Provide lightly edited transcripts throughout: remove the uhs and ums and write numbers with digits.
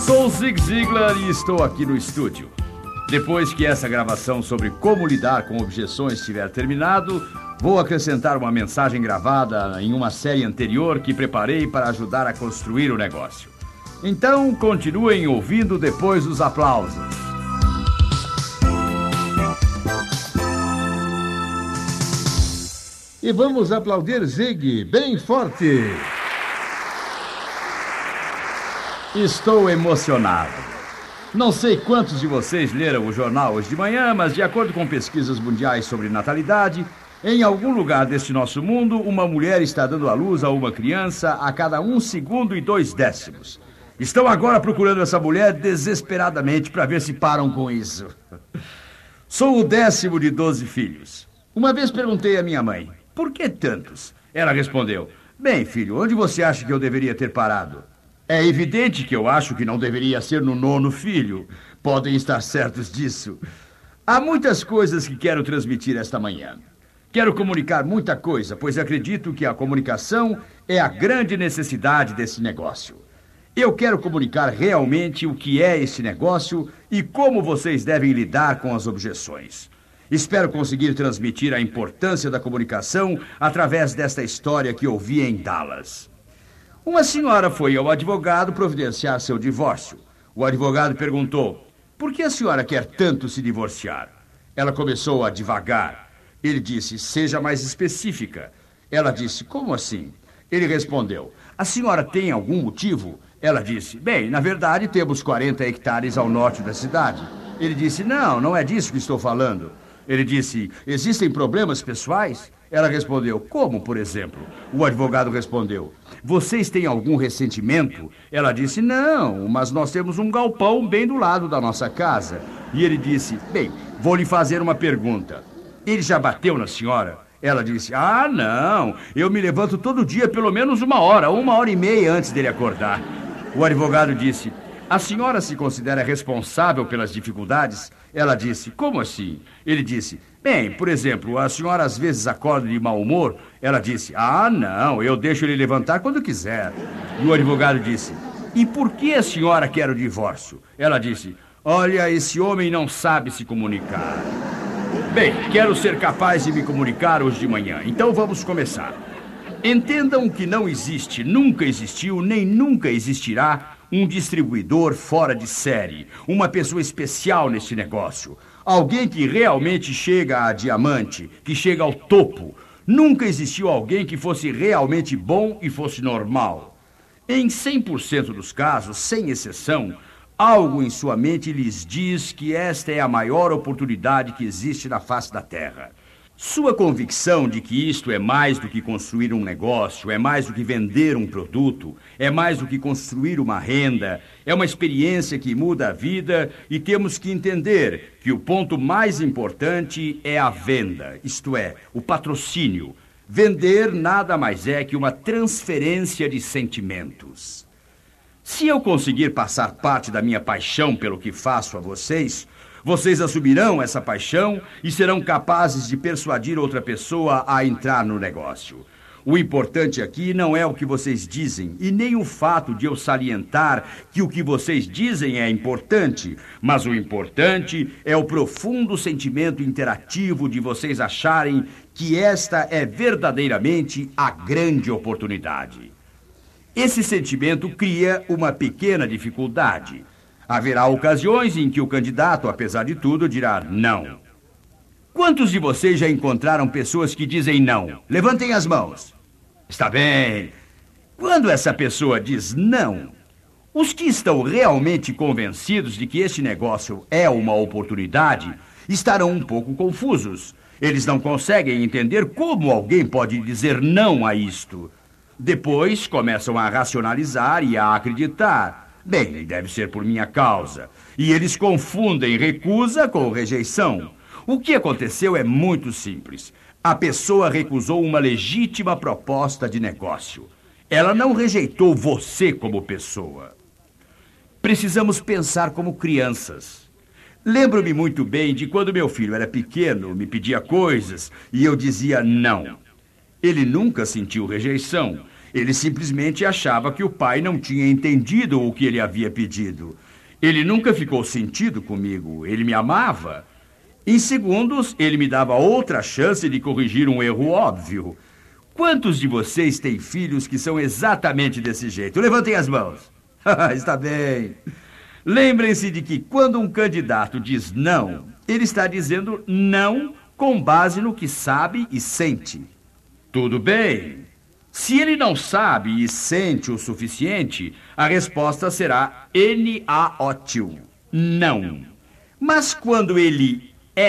Sou o Zig Ziglar e estou aqui no estúdio. Depois que essa gravação sobre como lidar com objeções estiver terminado, vou acrescentar uma mensagem gravada em uma série anterior que preparei para ajudar a construir o negócio. Então, continuem ouvindo depois dos aplausos. E vamos aplaudir Zig bem forte. Estou emocionado. Não sei quantos de vocês leram o jornal hoje de manhã, mas de acordo com pesquisas mundiais sobre natalidade, em algum lugar deste nosso mundo, uma mulher está dando à luz a uma criança a cada 1 segundo e 2 décimos. Estão agora procurando essa mulher desesperadamente para ver se param com isso. Sou o 10º de 12 filhos. Uma vez perguntei à minha mãe, por que tantos? Ela respondeu, bem, filho, onde você acha que eu deveria ter parado? É evidente que eu acho que não deveria ser no 9º filho. Podem estar certos disso. Há muitas coisas que quero transmitir esta manhã. Quero comunicar muita coisa, pois acredito que a comunicação é a grande necessidade desse negócio. Eu quero comunicar realmente o que é esse negócio e como vocês devem lidar com as objeções. Espero conseguir transmitir a importância da comunicação através desta história que ouvi em Dallas. Uma senhora foi ao advogado providenciar seu divórcio. O advogado perguntou, por que a senhora quer tanto se divorciar? Ela começou a divagar. Ele disse, seja mais específica. Ela disse, como assim? Ele respondeu, a senhora tem algum motivo? Ela disse, bem, na verdade temos 40 hectares ao norte da cidade. Ele disse, não é disso que estou falando. Ele disse, existem problemas pessoais? Ela respondeu, como, por exemplo? O advogado respondeu, vocês têm algum ressentimento? Ela disse, não, mas nós temos um galpão bem do lado da nossa casa. E ele disse, bem, vou lhe fazer uma pergunta. Ele já bateu na senhora? Ela disse, não, eu me levanto todo dia pelo menos 1 hora, 1h30 antes dele acordar. O advogado disse, a senhora se considera responsável pelas dificuldades? Ela disse, como assim? Ele disse, bem, por exemplo, a senhora às vezes acorda de mau humor? Ela disse, não, eu deixo ele levantar quando quiser. E o advogado disse, e por que a senhora quer o divórcio? Ela disse, olha, esse homem não sabe se comunicar. Bem, quero ser capaz de me comunicar hoje de manhã, então vamos começar. Entendam que não existe, nunca existiu, nem nunca existirá um distribuidor fora de série, uma pessoa especial neste negócio, alguém que realmente chega a diamante, que chega ao topo. Nunca existiu alguém que fosse realmente bom e fosse normal. Em 100% dos casos, sem exceção, algo em sua mente lhes diz que esta é a maior oportunidade que existe na face da Terra. Sua convicção de que isto é mais do que construir um negócio, é mais do que vender um produto, é mais do que construir uma renda, é uma experiência que muda a vida e temos que entender que o ponto mais importante é a venda, isto é, o patrocínio. Vender nada mais é que uma transferência de sentimentos. Se eu conseguir passar parte da minha paixão pelo que faço a vocês assumirão essa paixão e serão capazes de persuadir outra pessoa a entrar no negócio. O importante aqui não é o que vocês dizem e nem o fato de eu salientar que o que vocês dizem é importante, mas o importante é o profundo sentimento interativo de vocês acharem que esta é verdadeiramente a grande oportunidade. Esse sentimento cria uma pequena dificuldade. Haverá ocasiões em que o candidato, apesar de tudo, dirá não. Quantos de vocês já encontraram pessoas que dizem não? Levantem as mãos. Está bem. Quando essa pessoa diz não, os que estão realmente convencidos de que este negócio é uma oportunidade estarão um pouco confusos. Eles não conseguem entender como alguém pode dizer não a isto. Depois começam a racionalizar e a acreditar. Bem, deve ser por minha causa. E eles confundem recusa com rejeição. O que aconteceu é muito simples. A pessoa recusou uma legítima proposta de negócio. Ela não rejeitou você como pessoa. Precisamos pensar como crianças. Lembro-me muito bem de quando meu filho era pequeno, me pedia coisas e eu dizia não. Ele nunca sentiu rejeição. Ele simplesmente achava que o pai não tinha entendido o que ele havia pedido. Ele nunca ficou sentido comigo. Ele me amava. Em segundos, ele me dava outra chance de corrigir um erro óbvio. Quantos de vocês têm filhos que são exatamente desse jeito? Levantem as mãos. Está bem. Lembrem-se de que quando um candidato diz não, ele está dizendo não com base no que sabe e sente. Tudo bem. Se ele não sabe e sente o suficiente, a resposta será NaOtil, não. Mas quando ele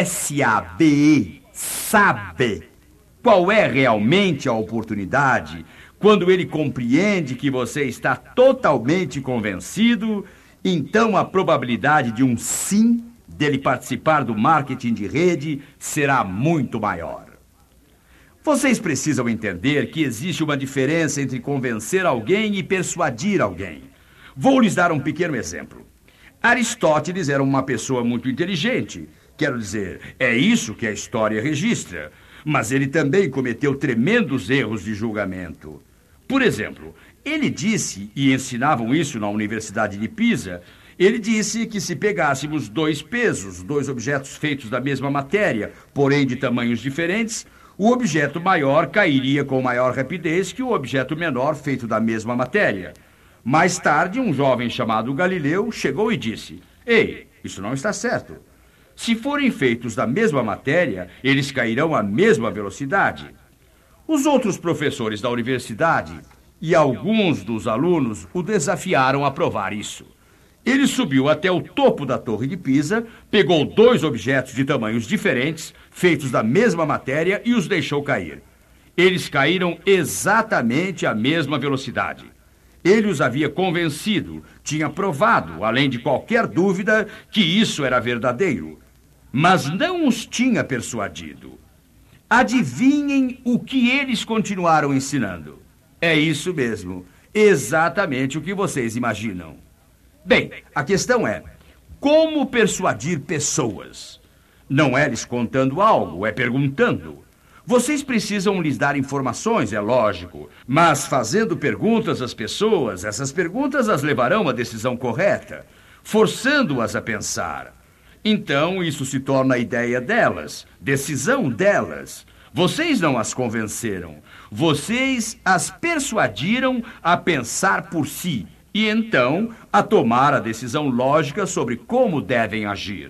SABE, sabe qual é realmente a oportunidade, quando ele compreende que você está totalmente convencido, então a probabilidade de um sim dele participar do marketing de rede será muito maior. Vocês precisam entender que existe uma diferença entre convencer alguém e persuadir alguém. Vou lhes dar um pequeno exemplo. Aristóteles era uma pessoa muito inteligente. Quero dizer, é isso que a história registra. Mas ele também cometeu tremendos erros de julgamento. Por exemplo, ele disse, e ensinavam isso na Universidade de Pisa, ele disse que se pegássemos dois pesos, dois objetos feitos da mesma matéria, porém de tamanhos diferentes, o objeto maior cairia com maior rapidez que o objeto menor feito da mesma matéria. Mais tarde, um jovem chamado Galileu chegou e disse: "Ei, isso não está certo. Se forem feitos da mesma matéria, eles cairão à mesma velocidade." Os outros professores da universidade e alguns dos alunos o desafiaram a provar isso. Ele subiu até o topo da Torre de Pisa, pegou dois objetos de tamanhos diferentes, feitos da mesma matéria, e os deixou cair. Eles caíram exatamente à mesma velocidade. Ele os havia convencido, tinha provado, além de qualquer dúvida, que isso era verdadeiro. Mas não os tinha persuadido. Adivinhem o que eles continuaram ensinando. É isso mesmo, exatamente o que vocês imaginam. Bem, a questão é, como persuadir pessoas? Não é lhes contando algo, é perguntando. Vocês precisam lhes dar informações, é lógico, mas fazendo perguntas às pessoas, essas perguntas as levarão à decisão correta, forçando-as a pensar. Então, isso se torna a ideia delas, decisão delas. Vocês não as convenceram, vocês as persuadiram a pensar por si e então a tomar a decisão lógica sobre como devem agir.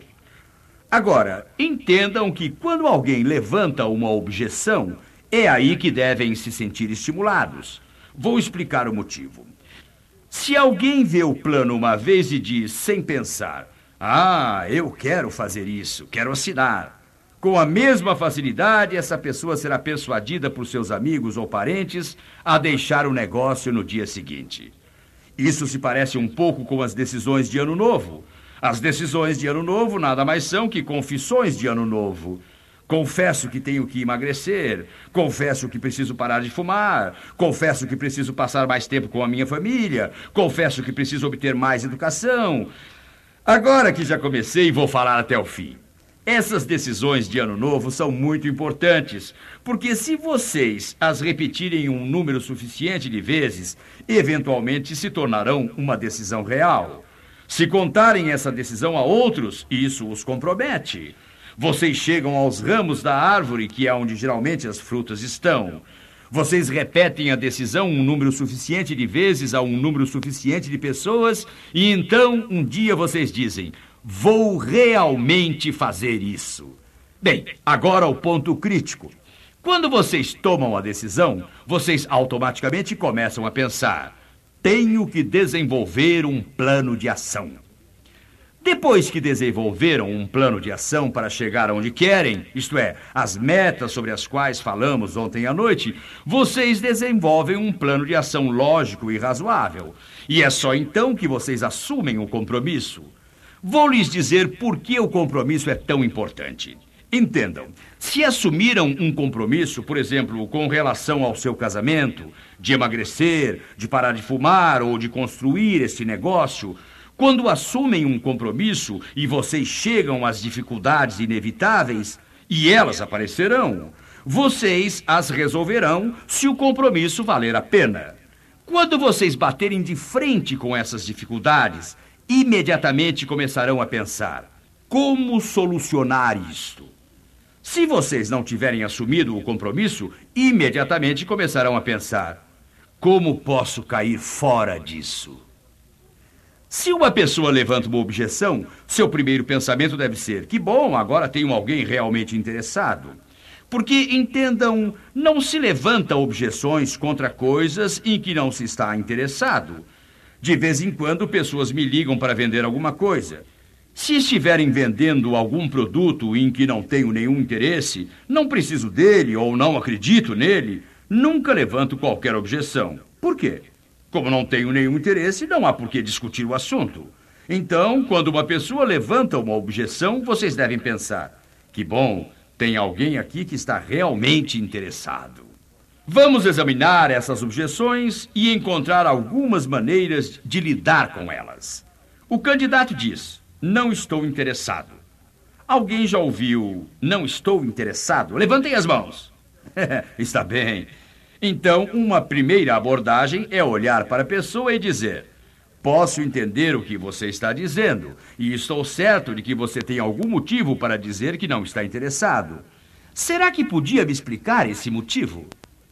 Agora, entendam que quando alguém levanta uma objeção, é aí que devem se sentir estimulados. Vou explicar o motivo. Se alguém vê o plano uma vez e diz, sem pensar, eu quero fazer isso, quero assinar. Com a mesma facilidade, essa pessoa será persuadida por seus amigos ou parentes a deixar o negócio no dia seguinte. Isso se parece um pouco com as decisões de Ano Novo. As decisões de Ano Novo nada mais são que confissões de Ano Novo. Confesso que tenho que emagrecer, confesso que preciso parar de fumar, confesso que preciso passar mais tempo com a minha família, confesso que preciso obter mais educação. Agora que já comecei, vou falar até o fim. Essas decisões de Ano Novo são muito importantes, porque se vocês as repetirem um número suficiente de vezes, eventualmente se tornarão uma decisão real. Se contarem essa decisão a outros, isso os compromete. Vocês chegam aos ramos da árvore, que é onde geralmente as frutas estão. Vocês repetem a decisão um número suficiente de vezes a um número suficiente de pessoas, e então um dia vocês dizem, vou realmente fazer isso. Bem, agora o ponto crítico. Quando vocês tomam a decisão, vocês automaticamente começam a pensar, tenho que desenvolver um plano de ação. Depois que desenvolveram um plano de ação para chegar onde querem, isto é, as metas sobre as quais falamos ontem à noite, vocês desenvolvem um plano de ação lógico e razoável. E é só então que vocês assumem o compromisso. Vou lhes dizer por que o compromisso é tão importante. Entendam, se assumiram um compromisso, por exemplo, com relação ao seu casamento, de emagrecer, de parar de fumar ou de construir esse negócio, quando assumem um compromisso e vocês chegam às dificuldades inevitáveis, e elas aparecerão, vocês as resolverão se o compromisso valer a pena. Quando vocês baterem de frente com essas dificuldades, imediatamente começarão a pensar: como solucionar isto? Se vocês não tiverem assumido o compromisso, imediatamente começarão a pensar: como posso cair fora disso? Se uma pessoa levanta uma objeção, seu primeiro pensamento deve ser: que bom, agora tenho alguém realmente interessado. Porque, entendam, não se levanta objeções contra coisas em que não se está interessado. De vez em quando, pessoas me ligam para vender alguma coisa. Se estiverem vendendo algum produto em que não tenho nenhum interesse, não preciso dele ou não acredito nele, nunca levanto qualquer objeção. Por quê? Como não tenho nenhum interesse, não há por que discutir o assunto. Então, quando uma pessoa levanta uma objeção, vocês devem pensar: que bom, tem alguém aqui que está realmente interessado. Vamos examinar essas objeções e encontrar algumas maneiras de lidar com elas. O candidato diz: não estou interessado. Alguém já ouviu não estou interessado? Levantem as mãos. Está bem. Então, uma primeira abordagem é olhar para a pessoa e dizer: posso entender o que você está dizendo, e estou certo de que você tem algum motivo para dizer que não está interessado. Será que podia me explicar esse motivo?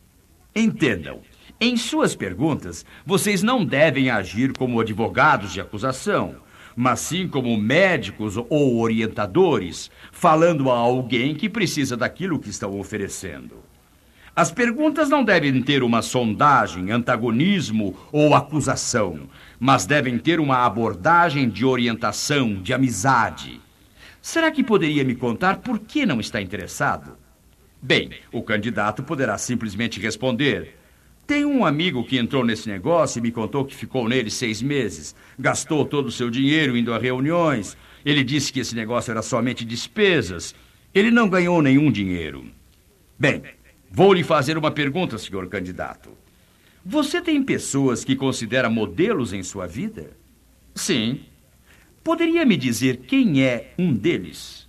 Entendam, em suas perguntas, vocês não devem agir como advogados de acusação, mas sim como médicos ou orientadores, falando a alguém que precisa daquilo que estão oferecendo. As perguntas não devem ter uma sondagem, antagonismo ou acusação, mas devem ter uma abordagem de orientação, de amizade. Será que poderia me contar por que não está interessado? Bem, o candidato poderá simplesmente responder: tenho um amigo que entrou nesse negócio e me contou que ficou nele 6 meses. Gastou todo o seu dinheiro indo a reuniões. Ele disse que esse negócio era somente despesas. Ele não ganhou nenhum dinheiro. Bem, vou lhe fazer uma pergunta, senhor candidato. Você tem pessoas que considera modelos em sua vida? Sim. Poderia me dizer quem é um deles?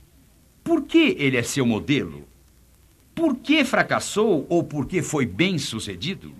Por que ele é seu modelo? Por que fracassou ou por que foi bem-sucedido?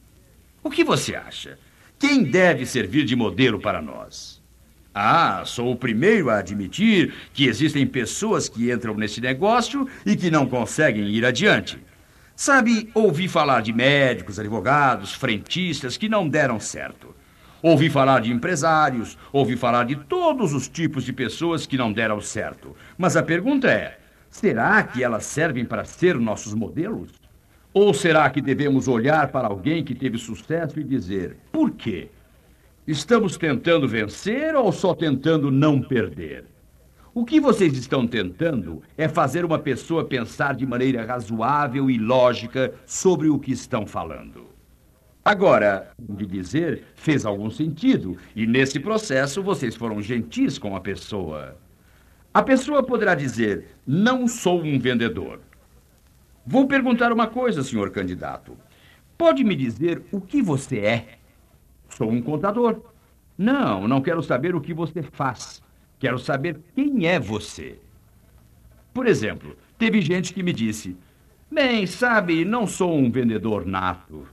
O que você acha? Quem deve servir de modelo para nós? Sou o primeiro a admitir que existem pessoas que entram nesse negócio e que não conseguem ir adiante. Sabe, ouvi falar de médicos, advogados, frentistas que não deram certo. Ouvi falar de empresários, ouvi falar de todos os tipos de pessoas que não deram certo. Mas a pergunta é: será que elas servem para ser nossos modelos? Ou será que devemos olhar para alguém que teve sucesso e dizer: por quê? Estamos tentando vencer ou só tentando não perder? O que vocês estão tentando é fazer uma pessoa pensar de maneira razoável e lógica sobre o que estão falando. Agora, de dizer, fez algum sentido, e nesse processo vocês foram gentis com a pessoa. A pessoa poderá dizer: não sou um vendedor. Vou perguntar uma coisa, senhor candidato. Pode me dizer o que você é? Sou um contador. Não quero saber o que você faz. Quero saber quem é você. Por exemplo, teve gente que me disse: bem, sabe, não sou um vendedor nato.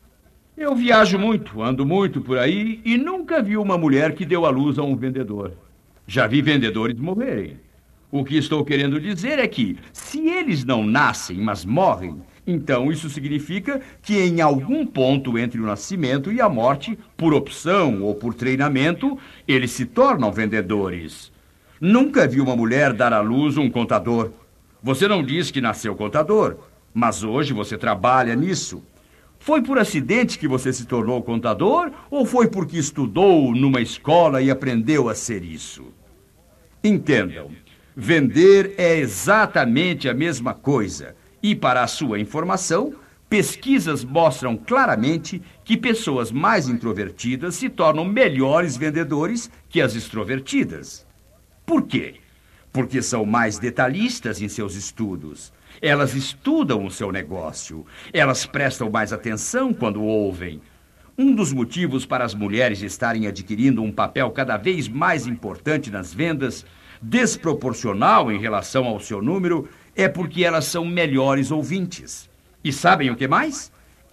Eu viajo muito, ando muito por aí e nunca vi uma mulher que deu à luz a um vendedor. Já vi vendedores morrerem. O que estou querendo dizer é que, se eles não nascem, mas morrem, então isso significa que em algum ponto entre o nascimento e a morte, por opção ou por treinamento, eles se tornam vendedores. Nunca vi uma mulher dar à luz um contador. Você não diz que nasceu contador, mas hoje você trabalha nisso. Foi por acidente que você se tornou contador ou foi porque estudou numa escola e aprendeu a ser isso? Entendam, vender é exatamente a mesma coisa. E, para a sua informação, pesquisas mostram claramente que pessoas mais introvertidas se tornam melhores vendedores que as extrovertidas. Por quê? Porque são mais detalhistas em seus estudos. Elas estudam o seu negócio. Elas prestam mais atenção quando ouvem. Um dos motivos para as mulheres estarem adquirindo um papel cada vez mais importante nas vendas, desproporcional em relação ao seu número, é porque elas são melhores ouvintes. E sabem o que mais?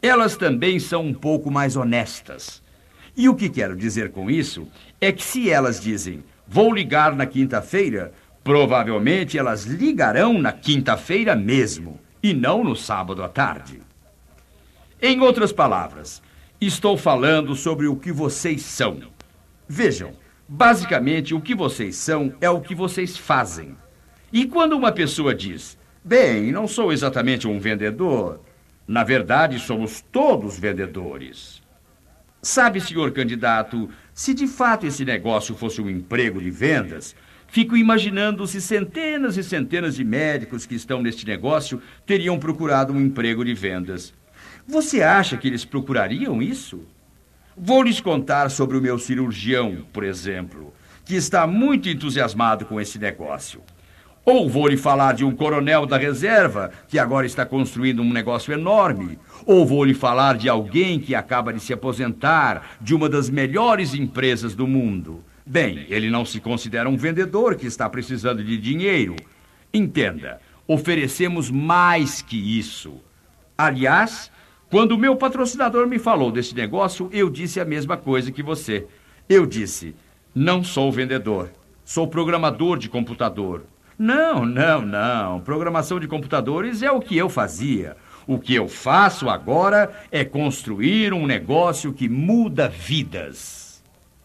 elas também são um pouco mais honestas. E o que quero dizer com isso é que se elas dizem, vou ligar na quinta-feira, provavelmente elas ligarão na quinta-feira mesmo, e não no sábado à tarde. Em outras palavras, estou falando sobre o que vocês são. Vejam, basicamente o que vocês são é o que vocês fazem. E quando uma pessoa diz, bem, não sou exatamente um vendedor, na verdade somos todos vendedores. Sabe, senhor candidato, se de fato esse negócio fosse um emprego de vendas, fico imaginando se centenas e centenas de médicos que estão neste negócio teriam procurado um emprego de vendas. Você acha que eles procurariam isso? Vou lhes contar sobre o meu cirurgião, por exemplo, que está muito entusiasmado com esse negócio. Ou vou lhe falar de um coronel da reserva, que agora está construindo um negócio enorme. Ou vou lhe falar de alguém que acaba de se aposentar de uma das melhores empresas do mundo. Bem, ele não se considera um vendedor que está precisando de dinheiro. Entenda, oferecemos mais que isso. Aliás, quando o meu patrocinador me falou desse negócio, eu disse a mesma coisa que você. Eu disse, não sou vendedor, sou programador de computador. Não. Programação de computadores é o que eu fazia. O que eu faço agora é construir um negócio que muda vidas.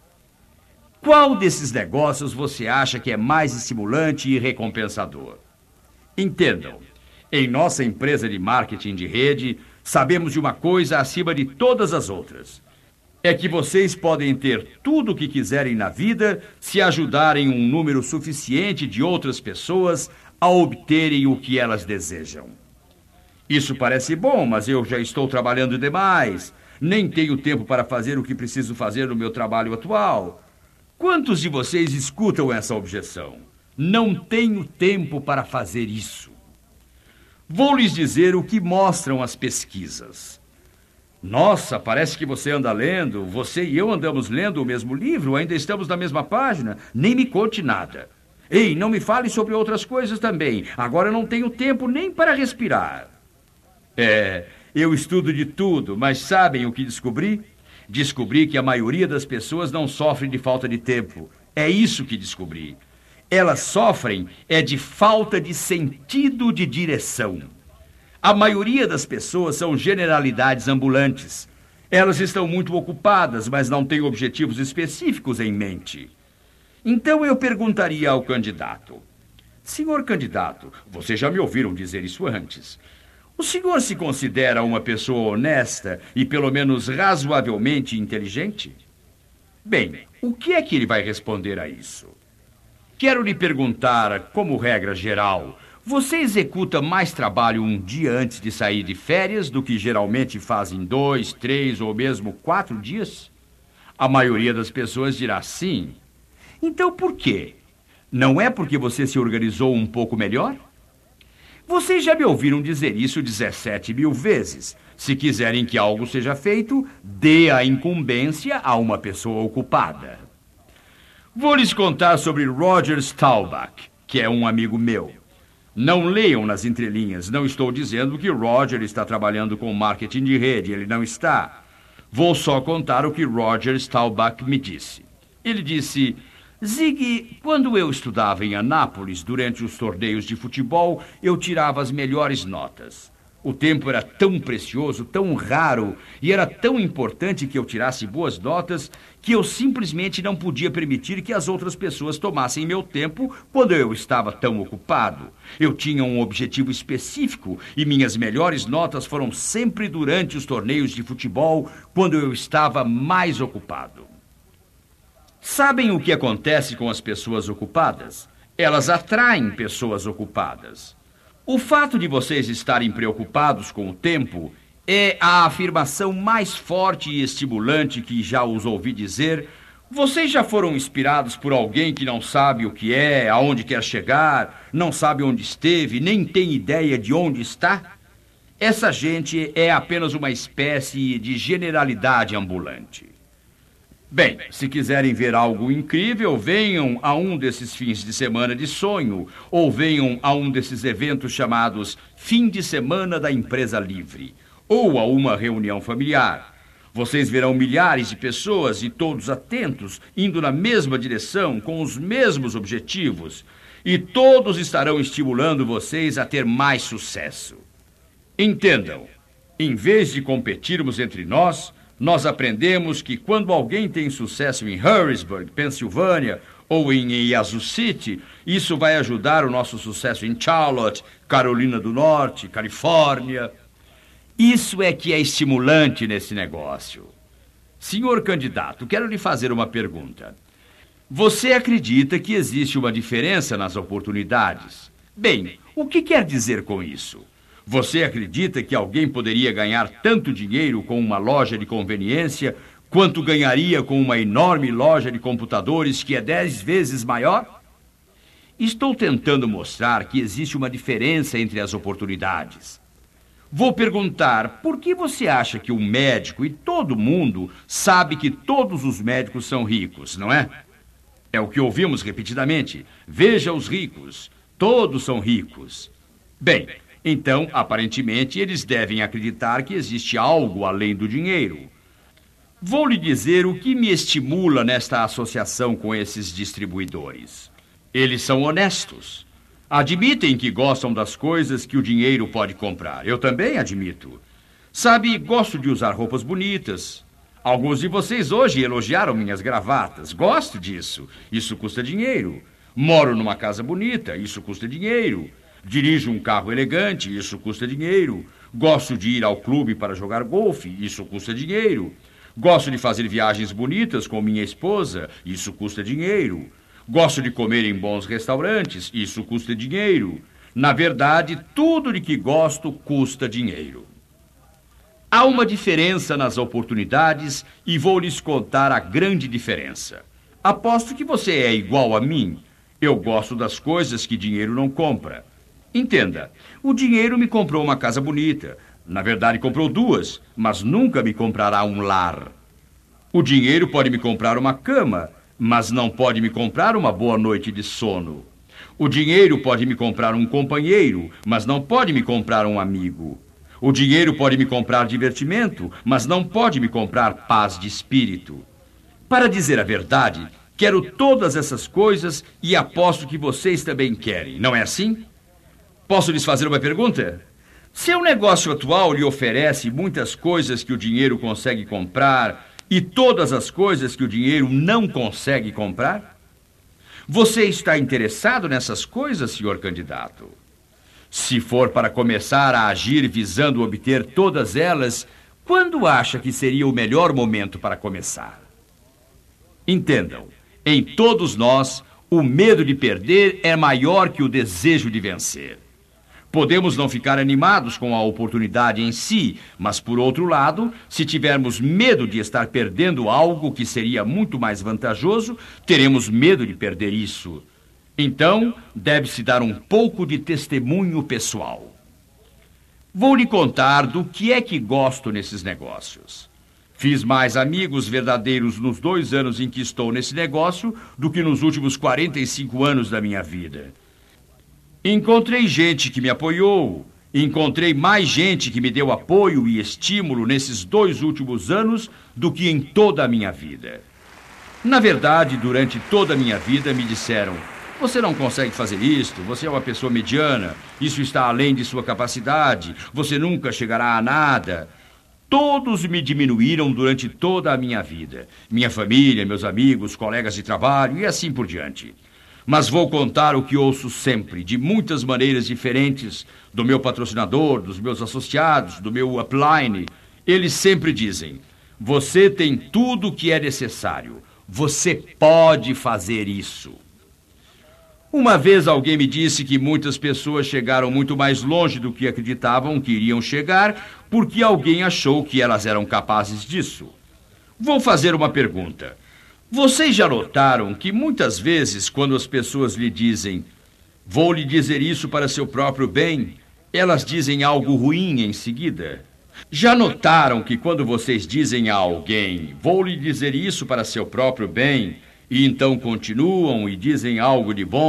Qual desses negócios você acha que é mais estimulante e recompensador? Entendam, em nossa empresa de marketing de rede, sabemos de uma coisa acima de todas as outras. É que vocês podem ter tudo o que quiserem na vida se ajudarem um número suficiente de outras pessoas a obterem o que elas desejam. Isso parece bom, mas eu já estou trabalhando demais. Nem tenho tempo para fazer o que preciso fazer no meu trabalho atual. Quantos de vocês escutam essa objeção? Não tenho tempo para fazer isso. Vou lhes dizer o que mostram as pesquisas. Nossa, parece que você anda lendo. Você e eu andamos lendo o mesmo livro, ainda estamos na mesma página. Nem me conte nada. Ei, não me fale sobre outras coisas também. Agora não tenho tempo nem para respirar. Eu estudo de tudo, mas sabem o que descobri? Descobri que a maioria das pessoas não sofre de falta de tempo. É isso que descobri. Elas sofrem de falta de sentido de direção. A maioria das pessoas são generalidades ambulantes. Elas estão muito ocupadas, mas não têm objetivos específicos em mente. Então eu perguntaria ao candidato. Senhor candidato, vocês já me ouviram dizer isso antes. O senhor se considera uma pessoa honesta e pelo menos razoavelmente inteligente? Bem, o que é que ele vai responder a isso? Quero lhe perguntar, como regra geral, você executa mais trabalho um dia antes de sair de férias do que geralmente faz em 2, 3 ou mesmo 4 dias? A maioria das pessoas dirá sim. Então por quê? Não é porque você se organizou um pouco melhor? Vocês já me ouviram dizer isso 17.000 vezes. Se quiserem que algo seja feito, dê a incumbência a uma pessoa ocupada. Vou lhes contar sobre Roger Staubach, que é um amigo meu. Não leiam nas entrelinhas, não estou dizendo que Roger está trabalhando com marketing de rede, ele não está. Vou só contar o que Roger Staubach me disse. Ele disse, Zig, quando eu estudava em Anápolis, durante os torneios de futebol, eu tirava as melhores notas. O tempo era tão precioso, tão raro, e era tão importante que eu tirasse boas notas, que eu simplesmente não podia permitir que as outras pessoas tomassem meu tempo quando eu estava tão ocupado. Eu tinha um objetivo específico, e minhas melhores notas foram sempre durante os torneios de futebol, quando eu estava mais ocupado. Sabem o que acontece com as pessoas ocupadas? Elas atraem pessoas ocupadas. O fato de vocês estarem preocupados com o tempo é a afirmação mais forte e estimulante que já os ouvi dizer. Vocês já foram inspirados por alguém que não sabe o que é, aonde quer chegar, não sabe onde esteve, nem tem ideia de onde está? Essa gente é apenas uma espécie de generalidade ambulante. Bem, se quiserem ver algo incrível, venham a um desses fins de semana de sonho, ou venham a um desses eventos chamados Fim de Semana da Empresa Livre, ou a uma reunião familiar. Vocês verão milhares de pessoas e todos atentos, indo na mesma direção, com os mesmos objetivos. E todos estarão estimulando vocês a ter mais sucesso. Entendam, em vez de competirmos entre nós aprendemos que quando alguém tem sucesso em Harrisburg, Pensilvânia, ou em Yazoo City, isso vai ajudar o nosso sucesso em Charlotte, Carolina do Norte, Califórnia. Isso é que é estimulante nesse negócio. Senhor candidato, quero lhe fazer uma pergunta. Você acredita que existe uma diferença nas oportunidades? Bem, o que quer dizer com isso? Você acredita que alguém poderia ganhar tanto dinheiro com uma loja de conveniência quanto ganharia com uma enorme loja de computadores que é 10 vezes maior? Estou tentando mostrar que existe uma diferença entre as oportunidades. Vou perguntar, por que você acha que um médico, e todo mundo sabe que todos os médicos são ricos, não é? É o que ouvimos repetidamente. Veja os ricos, todos são ricos. Bem, então, aparentemente, eles devem acreditar que existe algo além do dinheiro. Vou lhe dizer o que me estimula nesta associação com esses distribuidores. Eles são honestos. Admitem que gostam das coisas que o dinheiro pode comprar. Eu também admito. Sabe, gosto de usar roupas bonitas. Alguns de vocês hoje elogiaram minhas gravatas. Gosto disso. Isso custa dinheiro. Moro numa casa bonita. Isso custa dinheiro. Dirijo um carro elegante. Isso custa dinheiro. Gosto de ir ao clube para jogar golfe. Isso custa dinheiro. Gosto de fazer viagens bonitas com minha esposa. Isso custa dinheiro. Gosto de comer em bons restaurantes. Isso custa dinheiro. Na verdade, tudo de que gosto custa dinheiro. Há uma diferença nas oportunidades e vou lhes contar a grande diferença. Aposto que você é igual a mim. Eu gosto das coisas que dinheiro não compra. Entenda, o dinheiro me comprou uma casa bonita. Na verdade, comprou 2, mas nunca me comprará um lar. O dinheiro pode me comprar uma cama, mas não pode me comprar uma boa noite de sono. O dinheiro pode me comprar um companheiro, mas não pode me comprar um amigo. O dinheiro pode me comprar divertimento, mas não pode me comprar paz de espírito. Para dizer a verdade, quero todas essas coisas e aposto que vocês também querem, não é assim? Posso lhes fazer uma pergunta? Seu negócio atual lhe oferece muitas coisas que o dinheiro consegue comprar e todas as coisas que o dinheiro não consegue comprar? Você está interessado nessas coisas, senhor candidato? Se for para começar a agir visando obter todas elas, quando acha que seria o melhor momento para começar? Entendam, em todos nós, o medo de perder é maior que o desejo de vencer. Podemos não ficar animados com a oportunidade em si, mas, por outro lado, se tivermos medo de estar perdendo algo que seria muito mais vantajoso, teremos medo de perder isso. Então, deve-se dar um pouco de testemunho pessoal. Vou lhe contar do que é que gosto nesses negócios. Fiz mais amigos verdadeiros nos 2 anos em que estou nesse negócio do que nos últimos 45 anos da minha vida. Encontrei gente que me apoiou. Encontrei mais gente que me deu apoio e estímulo nesses 2 últimos anos do que em toda a minha vida. Na verdade, durante toda a minha vida me disseram: você não consegue fazer isto, você é uma pessoa mediana, isso está além de sua capacidade, você nunca chegará a nada. Todos me diminuíram durante toda a minha vida. Minha família, meus amigos, colegas de trabalho e assim por diante. Mas vou contar o que ouço sempre, de muitas maneiras diferentes, do meu patrocinador, dos meus associados, do meu upline. Eles sempre dizem: você tem tudo o que é necessário. Você pode fazer isso. Uma vez alguém me disse que muitas pessoas chegaram muito mais longe do que acreditavam que iriam chegar porque alguém achou que elas eram capazes disso. Vou fazer uma pergunta. Vocês já notaram que muitas vezes quando as pessoas lhe dizem: vou lhe dizer isso para seu próprio bem, elas dizem algo ruim em seguida? Já notaram que quando vocês dizem a alguém: vou lhe dizer isso para seu próprio bem, e então continuam e dizem algo de bom,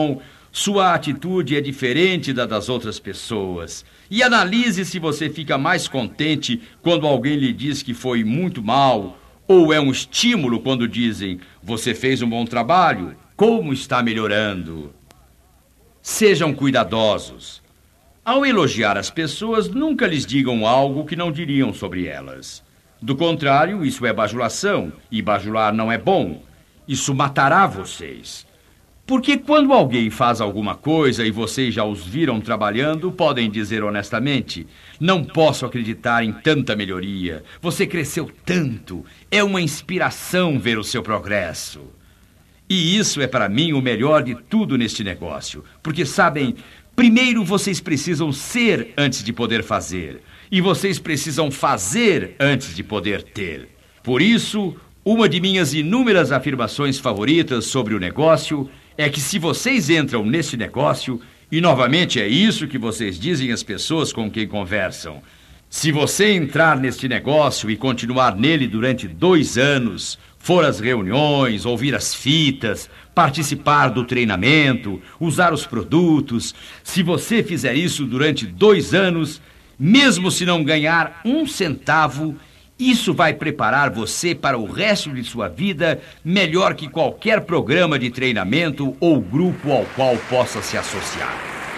Sua atitude é diferente da das outras pessoas. E analise se você fica mais contente quando alguém lhe diz que foi muito mal, ou é um estímulo quando dizem: você fez um bom trabalho, como está melhorando? Sejam cuidadosos. Ao elogiar as pessoas, nunca lhes digam algo que não diriam sobre elas. Do contrário, isso é bajulação, e bajular não é bom. Isso matará vocês. Porque quando alguém faz alguma coisa e vocês já os viram trabalhando, podem dizer honestamente: não posso acreditar em tanta melhoria. Você cresceu tanto. É uma inspiração ver o seu progresso. E isso é para mim o melhor de tudo neste negócio. Porque, sabem, primeiro vocês precisam ser antes de poder fazer. E vocês precisam fazer antes de poder ter. Por isso, uma de minhas inúmeras afirmações favoritas sobre o negócio é que se vocês entram nesse negócio, e novamente é isso que vocês dizem às pessoas com quem conversam, se você entrar neste negócio e continuar nele durante 2 anos, for às reuniões, ouvir as fitas, participar do treinamento, usar os produtos, se você fizer isso durante 2 anos, mesmo se não ganhar 1 centavo, isso vai preparar você para o resto de sua vida melhor que qualquer programa de treinamento ou grupo ao qual possa se associar.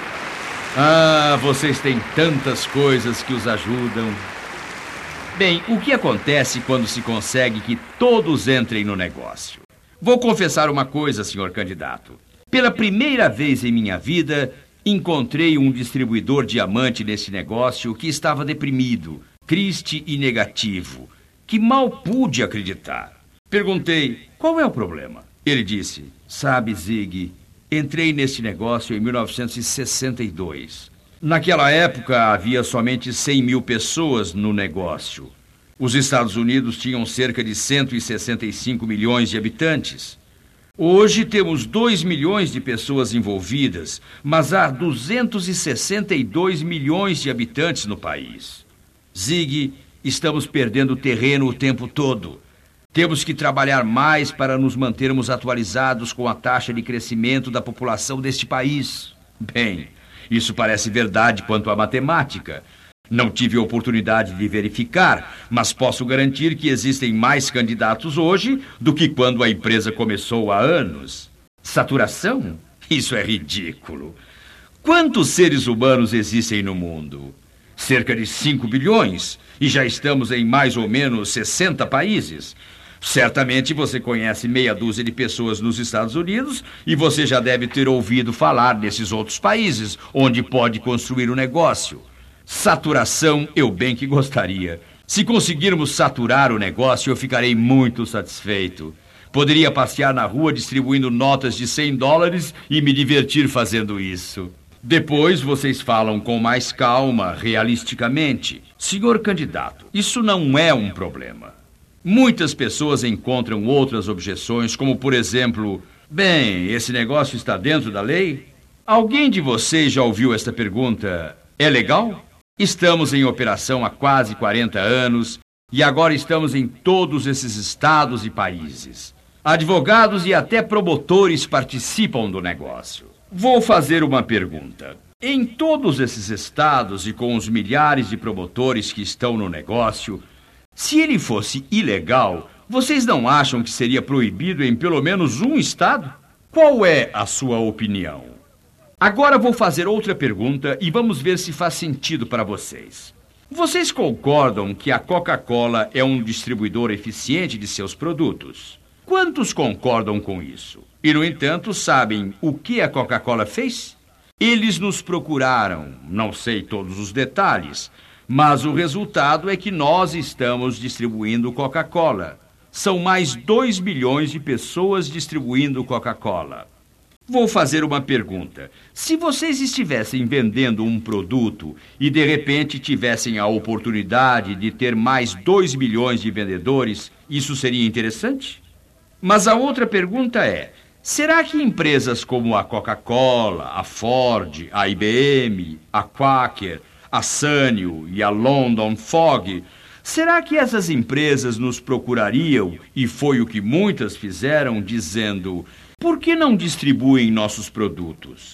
Ah, vocês têm tantas coisas que os ajudam. Bem, o que acontece quando se consegue que todos entrem no negócio? Vou confessar uma coisa, senhor candidato. Pela primeira vez em minha vida, encontrei um distribuidor diamante nesse negócio que estava deprimido, triste e negativo, que mal pude acreditar. Perguntei: qual é o problema? Ele disse: sabe, Zig, entrei neste negócio em 1962. Naquela época havia somente 100 mil pessoas no negócio. Os Estados Unidos tinham cerca de 165 milhões de habitantes. Hoje temos 2 milhões de pessoas envolvidas, mas há 262 milhões de habitantes no país. Zig, estamos perdendo terreno o tempo todo. Temos que trabalhar mais para nos mantermos atualizados com a taxa de crescimento da população deste país. Bem, isso parece verdade quanto à matemática. Não tive a oportunidade de verificar, mas posso garantir que existem mais candidatos hoje do que quando a empresa começou há anos. Saturação? Isso é ridículo. Quantos seres humanos existem no mundo? Cerca de 5 bilhões, e já estamos em mais ou menos 60 países. Certamente você conhece meia dúzia de pessoas nos Estados Unidos e você já deve ter ouvido falar desses outros países, onde pode construir um negócio. Saturação, eu bem que gostaria. Se conseguirmos saturar o negócio, eu ficarei muito satisfeito. Poderia passear na rua distribuindo notas de $100 e me divertir fazendo isso. Depois vocês falam com mais calma, realisticamente. Senhor candidato, isso não é um problema. Muitas pessoas encontram outras objeções, como por exemplo: bem, esse negócio está dentro da lei? Alguém de vocês já ouviu esta pergunta: é legal? Estamos em operação há quase 40 anos e agora estamos em todos esses estados e países. Advogados e até promotores participam do negócio. Vou fazer uma pergunta. Em todos esses estados e com os milhares de promotores que estão no negócio, se ele fosse ilegal, vocês não acham que seria proibido em pelo menos um estado? Qual é a sua opinião? Agora vou fazer outra pergunta e vamos ver se faz sentido para vocês. Vocês concordam que a Coca-Cola é um distribuidor eficiente de seus produtos? Quantos concordam com isso? E, no entanto, sabem o que a Coca-Cola fez? Eles nos procuraram, não sei todos os detalhes, mas o resultado é que nós estamos distribuindo Coca-Cola. São mais 2 milhões de pessoas distribuindo Coca-Cola. Vou fazer uma pergunta. Se vocês estivessem vendendo um produto e de repente tivessem a oportunidade de ter mais 2 milhões de vendedores, isso seria interessante? Mas a outra pergunta é: será que empresas como a Coca-Cola, a Ford, a IBM, a Quaker, a Sanyo e a London Fog, será que essas empresas nos procurariam, e foi o que muitas fizeram, dizendo: por que não distribuem nossos produtos?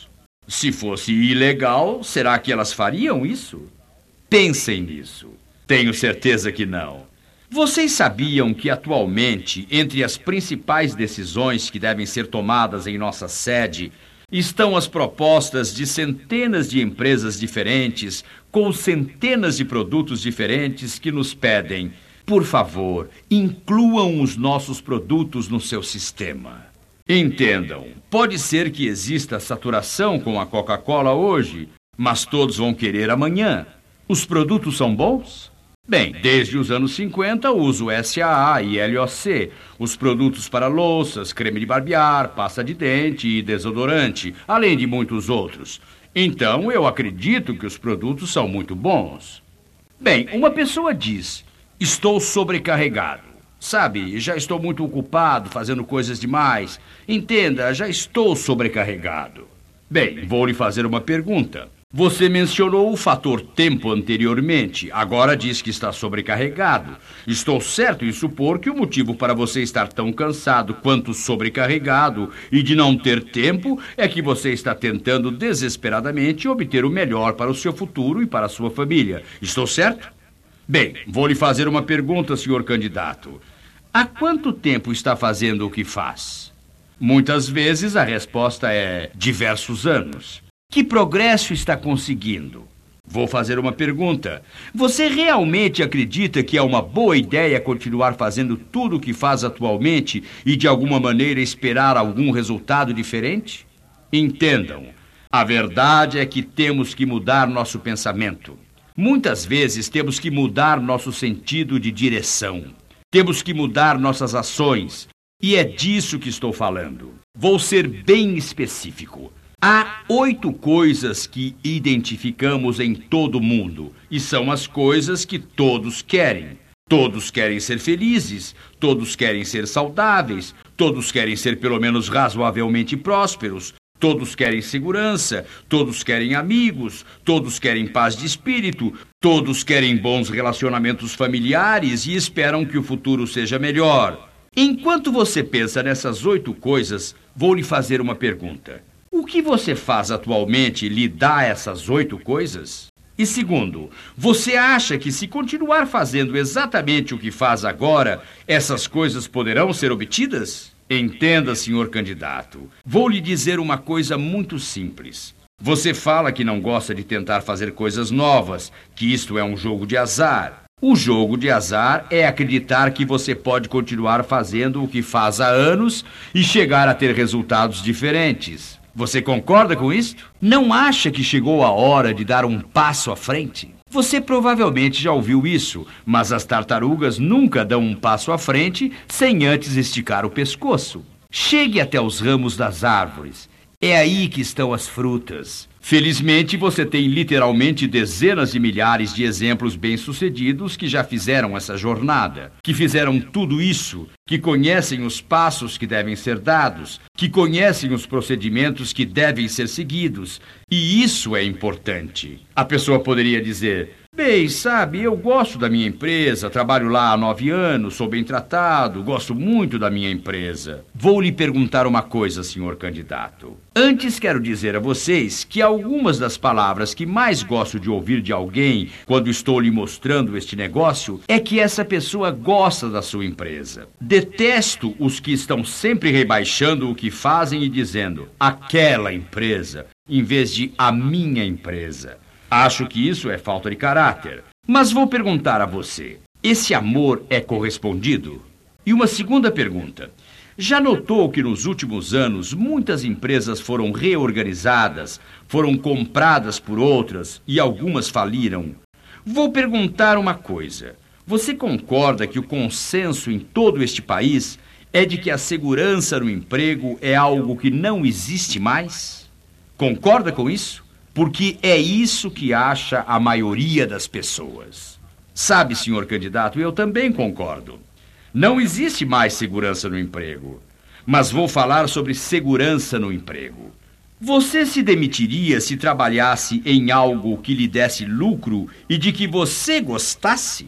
Se fosse ilegal, será que elas fariam isso? Pensem nisso. Tenho certeza que não. Vocês sabiam que atualmente, entre as principais decisões que devem ser tomadas em nossa sede, estão as propostas de centenas de empresas diferentes, com centenas de produtos diferentes que nos pedem: por favor, incluam os nossos produtos no seu sistema. Entendam, pode ser que exista saturação com a Coca-Cola hoje, mas todos vão querer amanhã. Os produtos são bons? Bem, desde os anos 50 uso SAA e LOC, os produtos para louças, creme de barbear, pasta de dente e desodorante, além de muitos outros. Então, eu acredito que os produtos são muito bons. Bem, uma pessoa diz: estou sobrecarregado. Sabe, já estou muito ocupado fazendo coisas demais. Entenda, já estou sobrecarregado. Bem, vou lhe fazer uma pergunta. Você mencionou o fator tempo anteriormente, agora diz que está sobrecarregado. Estou certo em supor que o motivo para você estar tão cansado quanto sobrecarregado e de não ter tempo é que você está tentando desesperadamente obter o melhor para o seu futuro e para a sua família. Estou certo? Bem, vou lhe fazer uma pergunta, senhor candidato. Há quanto tempo está fazendo o que faz? Muitas vezes a resposta é diversos anos. Que progresso está conseguindo? Vou fazer uma pergunta. Você realmente acredita que é uma boa ideia continuar fazendo tudo o que faz atualmente e de alguma maneira esperar algum resultado diferente? Entendam, a verdade é que temos que mudar nosso pensamento. Muitas vezes temos que mudar nosso sentido de direção. Temos que mudar nossas ações. E é disso que estou falando. Vou ser bem específico. Há 8 coisas que identificamos em todo mundo, e são as coisas que todos querem. Todos querem ser felizes, todos querem ser saudáveis, todos querem ser pelo menos razoavelmente prósperos, todos querem segurança, todos querem amigos, todos querem paz de espírito, todos querem bons relacionamentos familiares e esperam que o futuro seja melhor. Enquanto você pensa nessas 8 coisas, vou lhe fazer uma pergunta. O que você faz atualmente lhe dá essas 8 coisas? E segundo, você acha que se continuar fazendo exatamente o que faz agora, essas coisas poderão ser obtidas? Entenda, senhor candidato. Vou lhe dizer uma coisa muito simples. Você fala que não gosta de tentar fazer coisas novas, que isto é um jogo de azar. O jogo de azar é acreditar que você pode continuar fazendo o que faz há anos e chegar a ter resultados diferentes. Você concorda com isto? Não acha que chegou a hora de dar um passo à frente? Você provavelmente já ouviu isso, mas as tartarugas nunca dão um passo à frente sem antes esticar o pescoço. Chegue até os ramos das árvores. É aí que estão as frutas. Felizmente, você tem literalmente dezenas de milhares de exemplos bem-sucedidos que já fizeram essa jornada, que fizeram tudo isso, que conhecem os passos que devem ser dados, que conhecem os procedimentos que devem ser seguidos. E isso é importante. A pessoa poderia dizer: bem, sabe, eu gosto da minha empresa, trabalho lá há 9 anos, sou bem tratado, gosto muito da minha empresa. Vou lhe perguntar uma coisa, senhor candidato. Antes quero dizer a vocês que algumas das palavras que mais gosto de ouvir de alguém quando estou lhe mostrando este negócio é que essa pessoa gosta da sua empresa. Detesto os que estão sempre rebaixando o que fazem e dizendo aquela empresa, em vez de a minha empresa. Acho que isso é falta de caráter. Mas vou perguntar a você: esse amor é correspondido? E uma segunda pergunta. Já notou que nos últimos anos muitas empresas foram reorganizadas, foram compradas por outras e algumas faliram? Vou perguntar uma coisa. Você concorda que o consenso em todo este país é de que a segurança no emprego é algo que não existe mais? Concorda com isso? Porque é isso que acha a maioria das pessoas. Sabe, senhor candidato, eu também concordo. Não existe mais segurança no emprego. Mas vou falar sobre segurança no emprego. Você se demitiria se trabalhasse em algo que lhe desse lucro e de que você gostasse?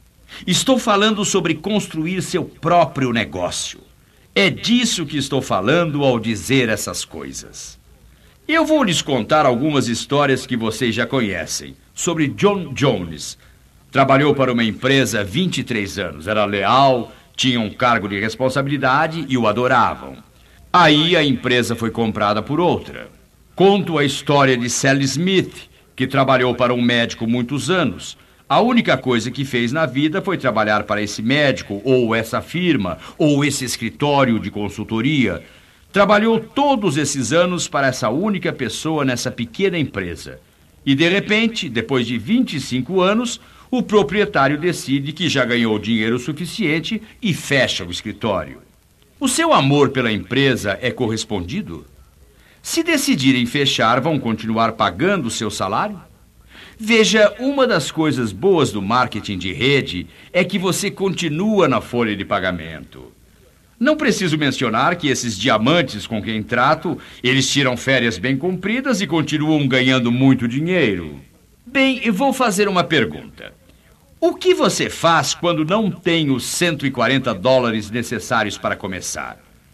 Estou falando sobre construir seu próprio negócio. É disso que estou falando ao dizer essas coisas. Eu vou lhes contar algumas histórias que vocês já conhecem, sobre John Jones. Trabalhou para uma empresa há 23 anos, era leal, tinha um cargo de responsabilidade e o adoravam. Aí a empresa foi comprada por outra. Conto a história de Sally Smith, que trabalhou para um médico muitos anos. A única coisa que fez na vida foi trabalhar para esse médico, ou essa firma, ou esse escritório de consultoria. Trabalhou todos esses anos para essa única pessoa nessa pequena empresa. E, de repente, depois de 25 anos, o proprietário decide que já ganhou dinheiro suficiente e fecha o escritório. O seu amor pela empresa é correspondido? Se decidirem fechar, vão continuar pagando o seu salário? Veja, uma das coisas boas do marketing de rede é que você continua na folha de pagamento. Não preciso mencionar que esses diamantes com quem trato, eles tiram férias bem compridas e continuam ganhando muito dinheiro. Bem, eu vou fazer uma pergunta. O que você faz quando não tem os $140 necessários para começar?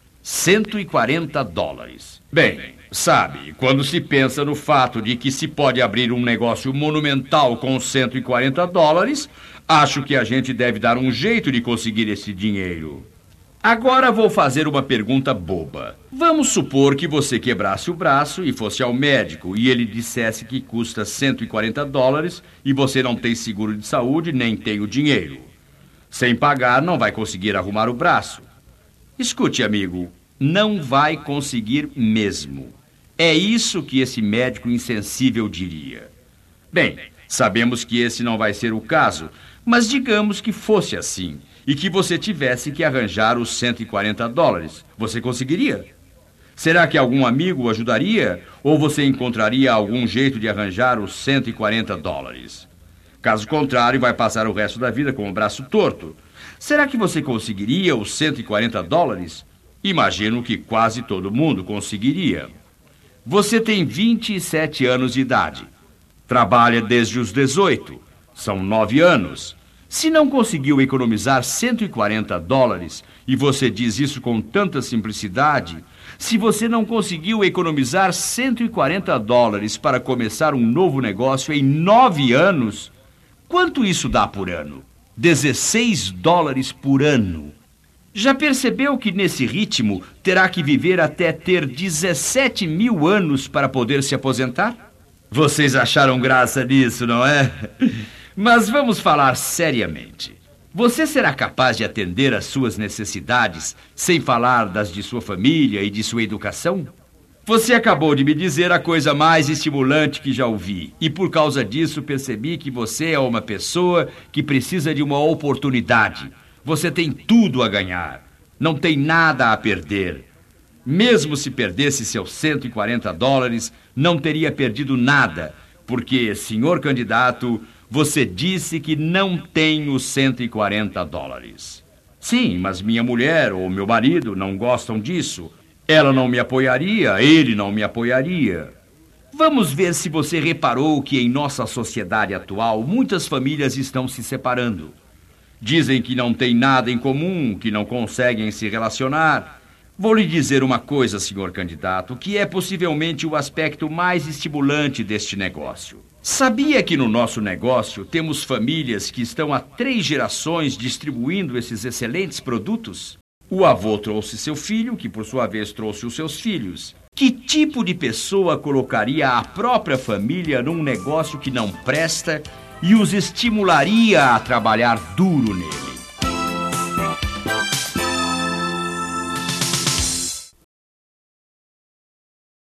$140. Bem, sabe, quando se pensa no fato de que se pode abrir um negócio monumental com $140, acho que a gente deve dar um jeito de conseguir esse dinheiro. Agora vou fazer uma pergunta boba. Vamos supor que você quebrasse o braço e fosse ao médico e ele dissesse que custa $140 e você não tem seguro de saúde nem tem o dinheiro. Sem pagar, não vai conseguir arrumar o braço. Escute, amigo, não vai conseguir mesmo. É isso que esse médico insensível diria. Bem, sabemos que esse não vai ser o caso, mas digamos que fosse assim e que você tivesse que arranjar os $140. Você conseguiria? Será que algum amigo o ajudaria ou você encontraria algum jeito de arranjar os $140? Caso contrário, vai passar o resto da vida com o braço torto. Será que você conseguiria os $140? Imagino que quase todo mundo conseguiria. Você tem 27 anos de idade. Trabalha desde os 18. São 9 anos. Se não conseguiu economizar $140 e você diz isso com tanta simplicidade, se você não conseguiu economizar $140 para começar um novo negócio em 9 anos, quanto isso dá por ano? $16 por ano. Já percebeu que nesse ritmo terá que viver até ter 17 mil anos para poder se aposentar? Vocês acharam graça nisso, não é? Mas vamos falar seriamente. Você será capaz de atender às suas necessidades sem falar das de sua família e de sua educação? Você acabou de me dizer a coisa mais estimulante que já ouvi. E por causa disso percebi que você é uma pessoa que precisa de uma oportunidade. Você tem tudo a ganhar. Não tem nada a perder. Mesmo se perdesse seus $140, não teria perdido nada. Porque, senhor candidato, você disse que não tem os $140. Sim, mas minha mulher ou meu marido não gostam disso. Ela não me apoiaria, ele não me apoiaria. Vamos ver se você reparou que em nossa sociedade atual muitas famílias estão se separando. Dizem que não têm nada em comum, que não conseguem se relacionar. Vou lhe dizer uma coisa, senhor candidato, que é possivelmente o aspecto mais estimulante deste negócio. Sabia que no nosso negócio temos famílias que estão há 3 gerações distribuindo esses excelentes produtos? O avô trouxe seu filho, que por sua vez trouxe os seus filhos. Que tipo de pessoa colocaria a própria família num negócio que não presta e os estimularia a trabalhar duro nele?